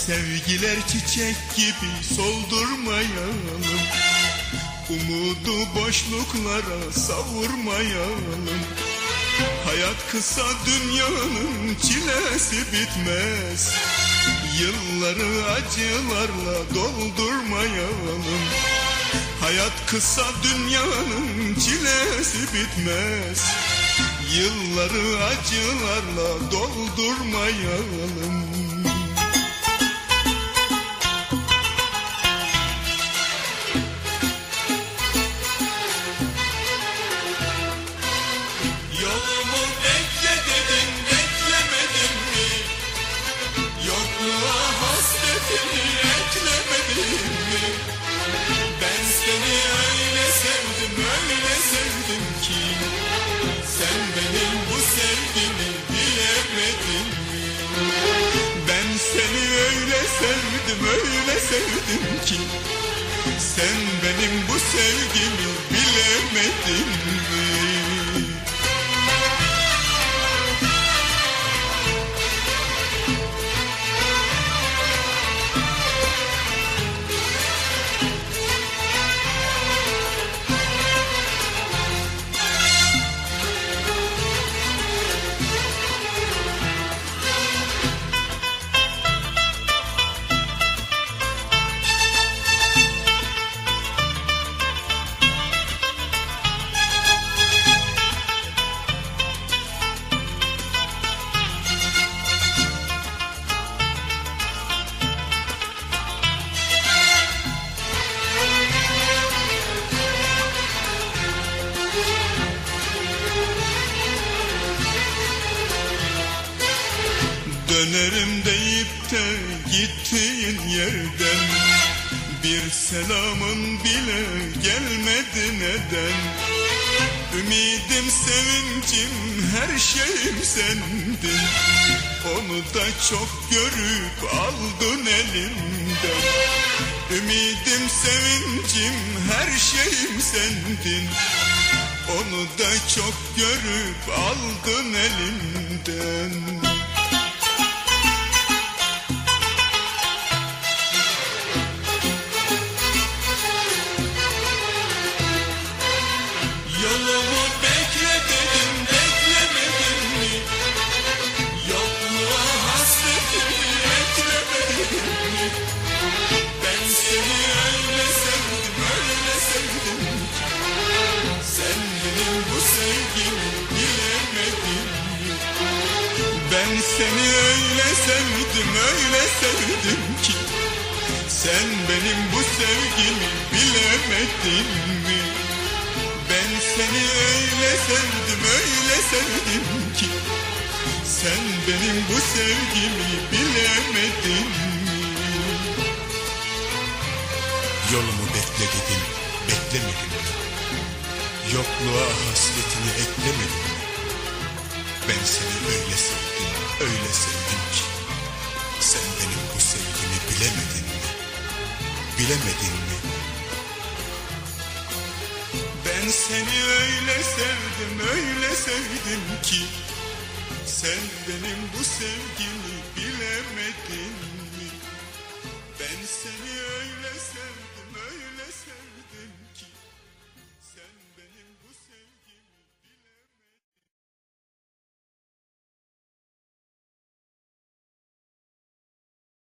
Sevgiler çiçek gibi soldurmayalım, umudu boşluklara savurmayalım. Hayat kısa, dünyanın çilesi bitmez, yılları acılarla doldurmayalım. Hayat kısa, dünyanın çilesi bitmez, yılları acılarla doldurmayalım. Yolumu bekle dedim, beklemedin mi? Yokluğa hasretini eklemedin mi? Ben seni öyle sevdim, öyle sevdim ki sen benim bu sevgimi bilemedin mi? Ben seni öyle sevdim, öyle sevdim ki sen benim bu sevgimi bilemedin mi? Dönerim deyip de gittiğin yerden bir selamın bile gelmedi neden? Ümidim, sevincim, her şeyim sendin, onu da çok görüp aldın elimden. Ümidim, sevincim, her şeyim sendin, onu da çok görüp aldın elimden. Yolumu bekle dedim, beklemedin mi? Yokluğa hasretini eklemedin mi? Ben seni öyle sevdim, öyle sevdim ki sen benim bu sevgimi bilemedin mi? Ben seni öyle sevdim, öyle sevdim ki sen benim bu sevgimi bilemedin mi? Ben seni öyle sevdim, öyle sevdim ki sen benim bu sevgimi bilemedin mi? Yolumu bekle dedim, beklemedin mi? Yokluğa hasretini eklemedin mi? Ben seni öyle sevdim, öyle sevdim ki sen benim bu sevgimi bilemedin mi? Bilemedin mi? Ben seni öyle sevdim, öyle sevdim ki sen benim bu sevgimi